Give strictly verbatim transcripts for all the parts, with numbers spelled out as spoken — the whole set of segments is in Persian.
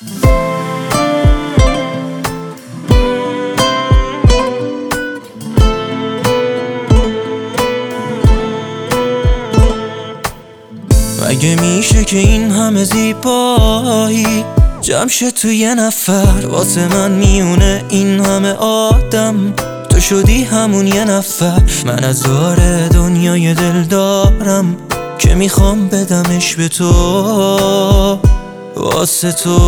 مگه میشه که این همه زیبایی جمع شه تو یه نفر؟ واسه من میونه این همه آدم تو شدی همون یه نفر. من از دار دنیای دل دارم که میخوام بدمش به تو، واسه تو.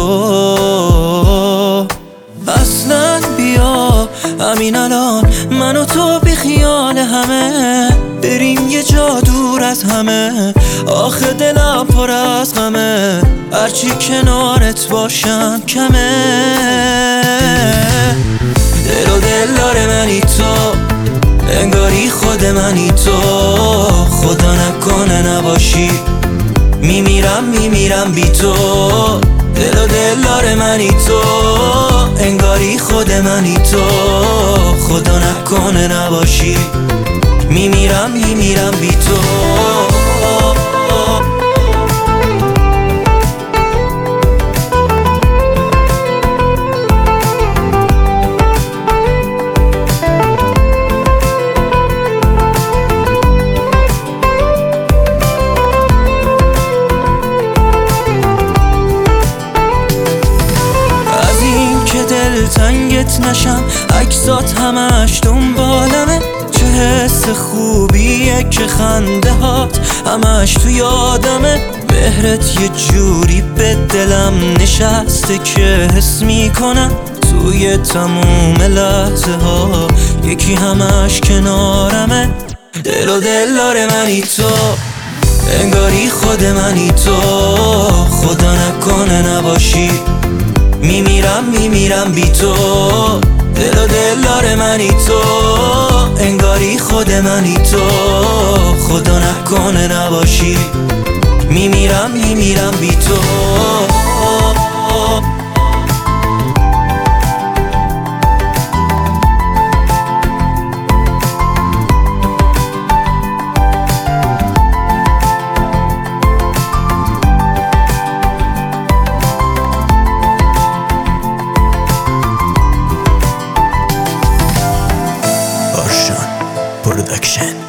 اصلا بیا همین الان من و تو بی خیال همه بریم یه جا دور از همه. آخه دلم پر از غمه، هرچی کنارت باشم کمه. دل و دل داره منی تو، انگاری خود منی تو. خدا نکنه نباشی، میمیرم میمیرم بی تو. دل و دل داره منی تو، انگاری خود منی تو. خدا نکنه نباشی، میمیرم میمیرم بی تو. تنگت نشم، عکسات همش دنبالمه. چه حس خوبیه که خنده هات همش تو یادمه. مهرت یه جوری به دلم نشسته که حس میکنم توی تموم لحظه ها یکی همش کنارمه. دل و دل داره منی تو، انگاری خود منی تو. خدا نکنه نباشی، میمیرم میمیرم بی تو. دل و دل داره منی تو، انگاری خود منی تو. خدا نکنه نباشی، میمیرم میمیرم بی تو. Production.